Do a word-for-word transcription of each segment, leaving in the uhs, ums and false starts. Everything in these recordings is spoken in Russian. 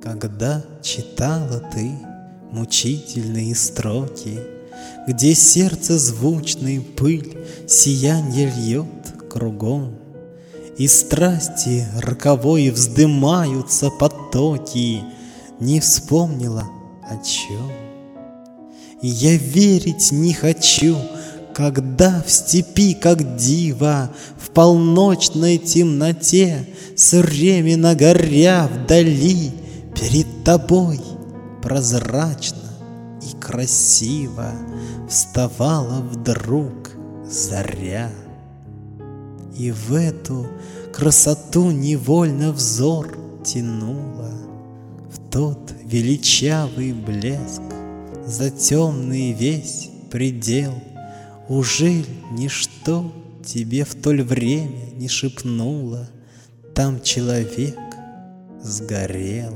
Когда читала ты мучительные строки, где сердце звучный пыль сиянье льет кругом, и страсти роковой вздымаются потоки, не вспомнила о чем. И я верить не хочу, когда в степи, как дива, в полночной темноте, современно горя вдали, перед тобой прозрачно и красиво вставала вдруг заря. И в эту красоту невольно взор тянула, в тот величавый блеск, за темный весь предел. Ужель ничто тебе в то время не шепнуло: там человек сгорел?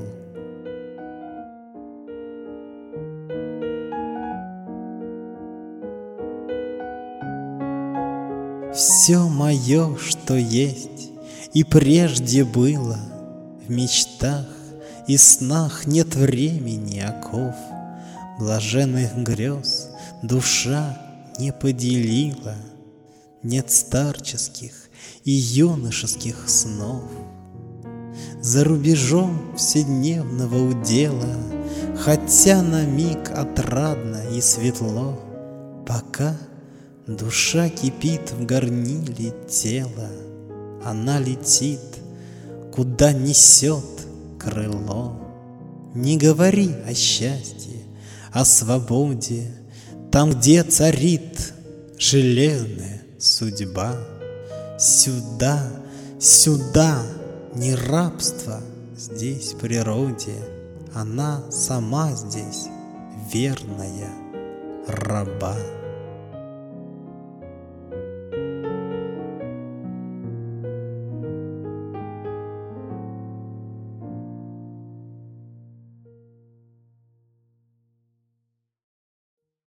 Все мое, что есть и прежде было, в мечтах и снах нет времени оков, блаженных грез душа не поделила, нет старческих и юношеских снов. За рубежом вседневного удела, хотя на миг отрадно и светло, пока душа кипит в горниле тела, она летит, куда несет крыло. Не говори о счастье, о свободе, там, где царит железная судьба. Сюда, сюда, не рабство здесь природе, она сама здесь верная раба.